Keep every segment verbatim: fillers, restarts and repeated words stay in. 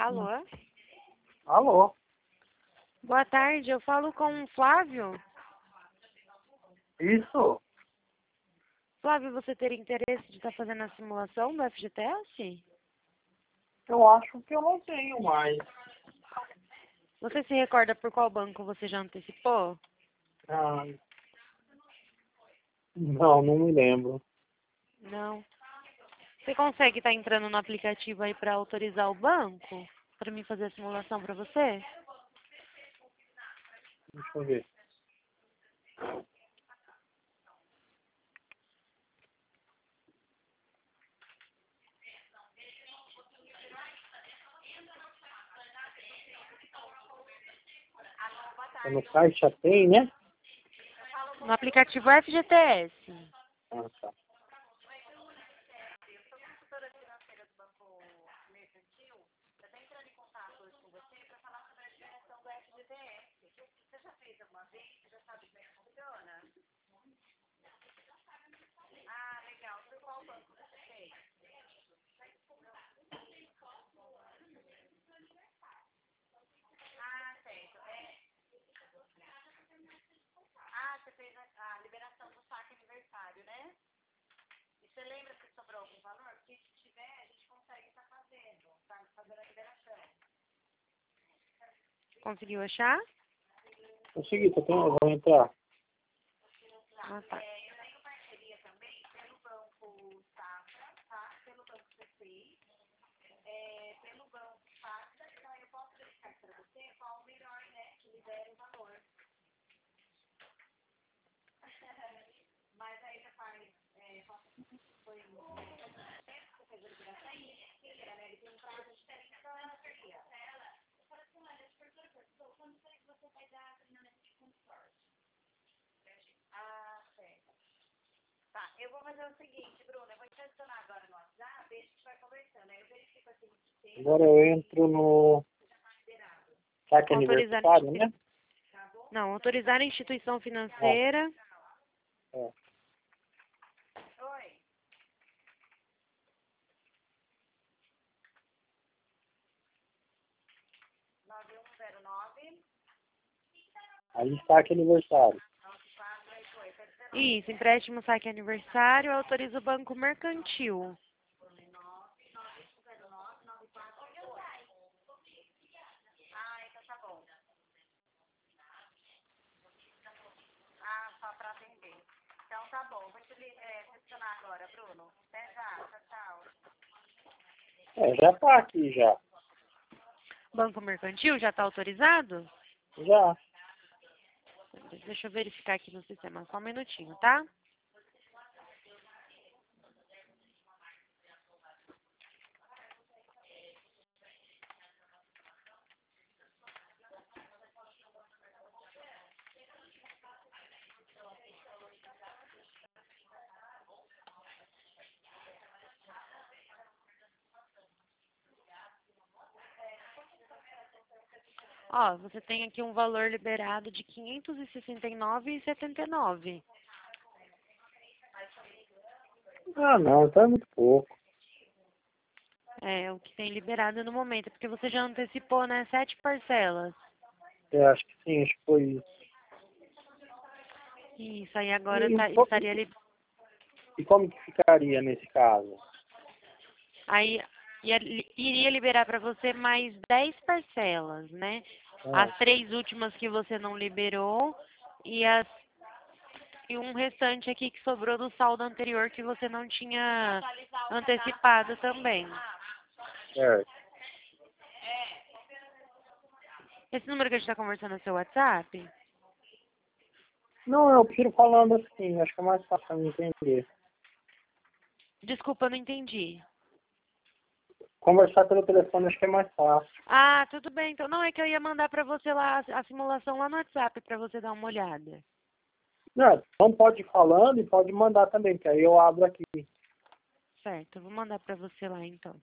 Alô? Alô? Boa tarde, eu falo com o Flávio. Isso? Flávio, você teria interesse de estar fazendo a simulação do F G T S? Eu acho que eu não tenho mais. Você se recorda por qual banco você já antecipou? Ah, não, não me lembro. Não. Você consegue estar entrando no aplicativo aí para autorizar o banco? Para mim fazer a simulação para você? Deixa eu ver. É no Caixa Tem, né? No aplicativo F G T S. Ah, tá. Conseguiu achar? Consegui, tô tendo, eu vou entrar. Ah, tá. Agora eu entro no saque Autorizar, aniversário, né? não, autorizar a instituição financeira. É. Aí saque aniversário. Isso, empréstimo, saque aniversário, autoriza o banco mercantil. É, já tá aqui já. Banco mercantil já está autorizado? Já. Deixa eu verificar aqui no sistema, só um minutinho, tá? Ó, você tem aqui um valor liberado de quinhentos e sessenta e nove reais e setenta e nove centavos. Ah, não, tá muito pouco. É o que tem liberado no momento, porque você já antecipou, né, sete parcelas. Eu acho que sim, acho que foi isso. Isso, aí agora E, tá, co- estaria li... e como que ficaria nesse caso? aí ia li- iria liberar para você mais dez parcelas, né? Ah, As três últimas que você não liberou e as e um restante aqui que sobrou do saldo anterior que você não tinha antecipado também. certo. Esse número que a gente está conversando é o seu WhatsApp? Não, eu prefiro falando assim, acho que é mais fácil de entender. Desculpa, eu não entendi. Conversar pelo telefone acho que é mais fácil. Ah, tudo bem. Então, não, é que eu ia mandar para você lá a a simulação lá no WhatsApp para você dar uma olhada. Não, então pode ir falando e pode mandar também, que aí eu abro aqui. Certo, eu vou mandar para você lá então.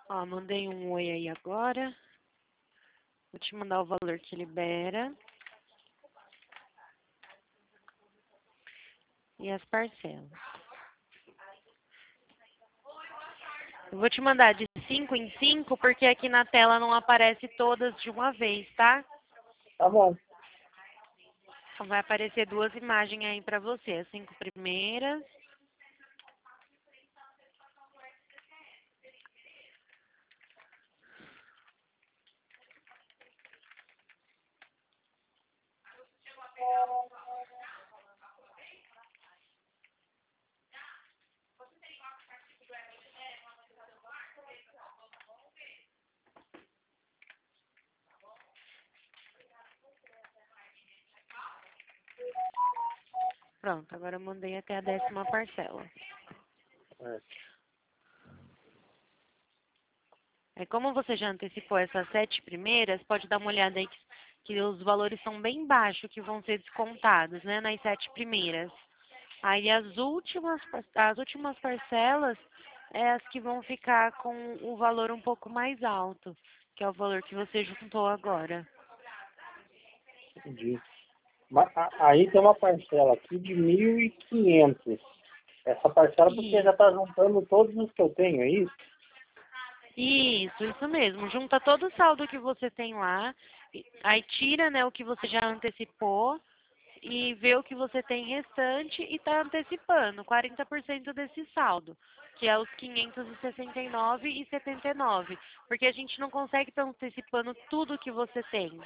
Ó, mandei um oi aí agora. Vou te mandar o valor que libera. E as parcelas. Eu vou te mandar de cinco em cinco, porque aqui na tela não aparece todas de uma vez, tá? Tá bom. Então vai aparecer duas imagens aí pra você. As cinco primeiras. Pronto, agora eu mandei até a décima parcela. É. Aí, como você já antecipou essas sete primeiras, pode dar uma olhada aí que, que os valores são bem baixos que vão ser descontados, né, nas sete primeiras. Aí as últimas, as últimas parcelas é as que vão ficar com o valor um pouco mais alto, que é o valor que você juntou agora. Entendi. Mas, a- aí tem uma parcela aqui de mil e quinhentos. Essa parcela você E já está juntando todos os que eu tenho, é isso? Isso, isso mesmo. Junta todo o saldo que você tem lá, e- aí tira, né, o que você já antecipou e vê o que você tem restante e está antecipando quarenta por cento desse saldo, que é os quinhentos e sessenta e nove e setenta e nove, porque a gente não consegue estar antecipando tudo que você tem.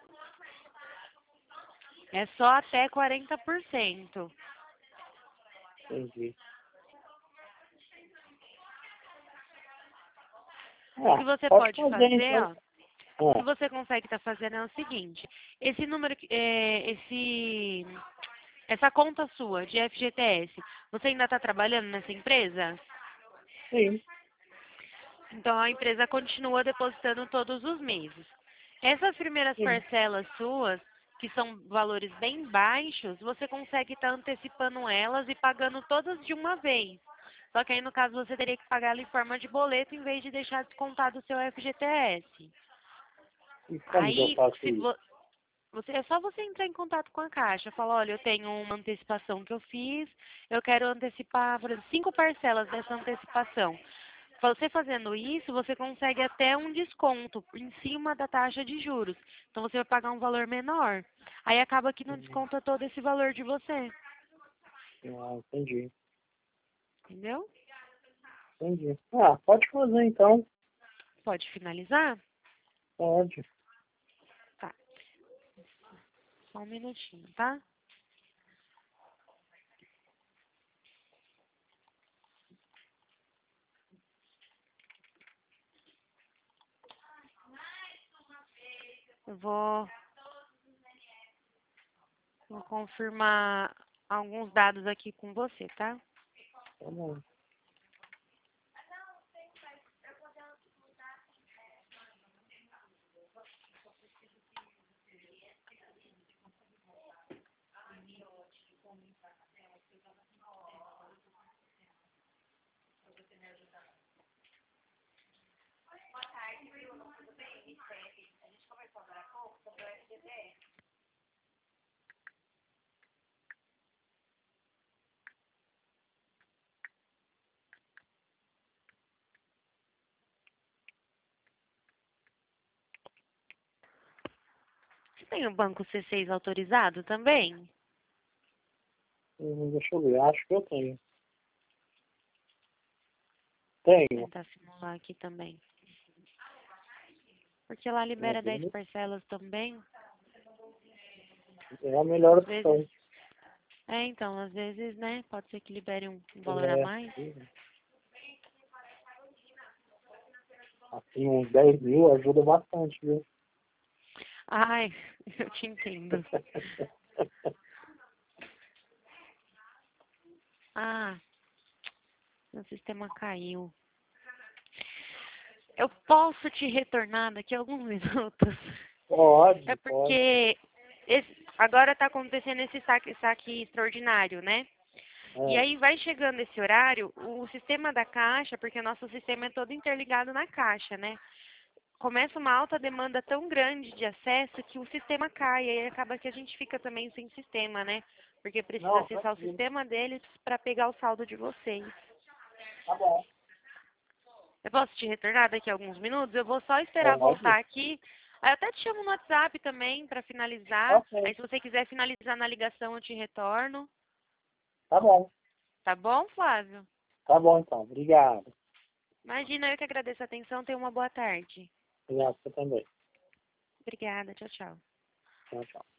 É só até quarenta por cento. Entendi. O que Ah, você pode pode fazer fazer, então. ó, o que Ah, você consegue estar fazendo é o seguinte, esse número, que- é, esse Essa conta sua de F G T S, você ainda está trabalhando nessa empresa? sim. Então a empresa continua depositando todos os meses. Essas primeiras Sim. parcelas suas, que são valores bem baixos, você consegue estar antecipando elas e pagando todas de uma vez. Só que aí no caso você teria que pagar ela em forma de boleto em vez de deixar descontado o seu F G T S. E como que eu Aí, faço se, isso? vo- Você, é só você entrar em contato com a Caixa, falar, olha, eu tenho uma antecipação que eu fiz, eu quero antecipar, por exemplo, cinco parcelas dessa antecipação. Você fazendo isso, você consegue até um desconto em cima da taxa de juros. Então você vai pagar um valor menor. Aí acaba que não Hum, desconta todo esse valor de você. Ah, entendi. Entendeu? Entendi. Ah, pode fazer então. Pode finalizar? Pode. Tá. Só um minutinho, tá? Eu vou, vou confirmar alguns dados aqui com você, tá? Tá bom. Você tem o banco C seis autorizado também? Hum, Deixa eu ver. Acho que eu tenho. Vou Tenho. tentar simular aqui também. Porque lá Meu libera dez Deus. parcelas também. É a melhor Às vezes. opção. É, então, às vezes, né? Pode ser que libere um, um valor a É, mais. assim, uns dez mil ajuda bastante, viu? Ai, eu te entendo. Ah, meu sistema caiu. Eu posso te retornar daqui a alguns minutos. É Pode, pode. porque esse, agora está acontecendo esse saque, saque extraordinário, né? É. E aí vai chegando esse horário, o sistema da caixa, porque o nosso sistema é todo interligado na caixa, né? Começa uma alta demanda tão grande de acesso que o sistema cai, e aí acaba que a gente fica também sem sistema, né? Porque precisa Não, acessar o tranquilo. sistema deles para pegar o saldo de vocês. Tá bom. Eu posso te retornar daqui a alguns minutos? Eu vou só esperar Pode. voltar aqui. Aí eu até te chamo no WhatsApp também para finalizar. Ok. Aí se você quiser finalizar na ligação, eu te retorno. Tá bom. Tá bom, Flávio? Tá bom, então. Obrigado. Imagina, eu que agradeço a atenção. Tenha uma boa tarde. Obrigado, você também. Obrigada. Tchau, tchau. Tchau, tchau.